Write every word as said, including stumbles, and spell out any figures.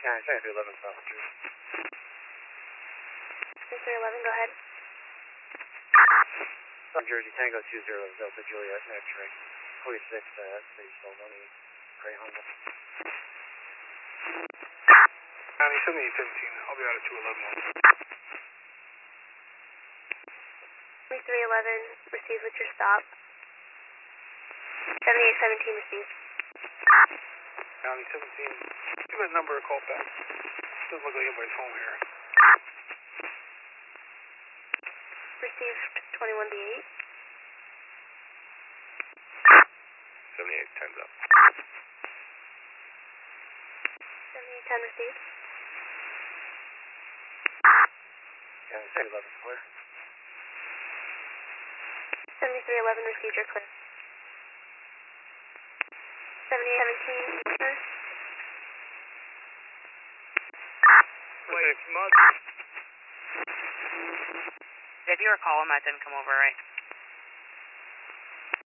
Yeah, seventy-three eleven South Jersey. seventy-three eleven, go ahead. South Jersey, Tango two zero Delta Juliet, X-ray. forty-six, uh, please hold on the Gray Honda. County seventy-eight seventeen, I'll be out at two eleven. seventy-three eleven, receive with your stop. seventy-eight seventeen, receive. County seventeen, give that number a call back. Doesn't look like anybody's home here. Received twenty-one D eight. seventy-eight, time's up. seventy-eight ten, received. Yeah, seventy eleven clear. seventy-three eleven, received your clear. seventy-eight seventeen, clear. Wait, Mud. If you recall him, that didn't come over, right?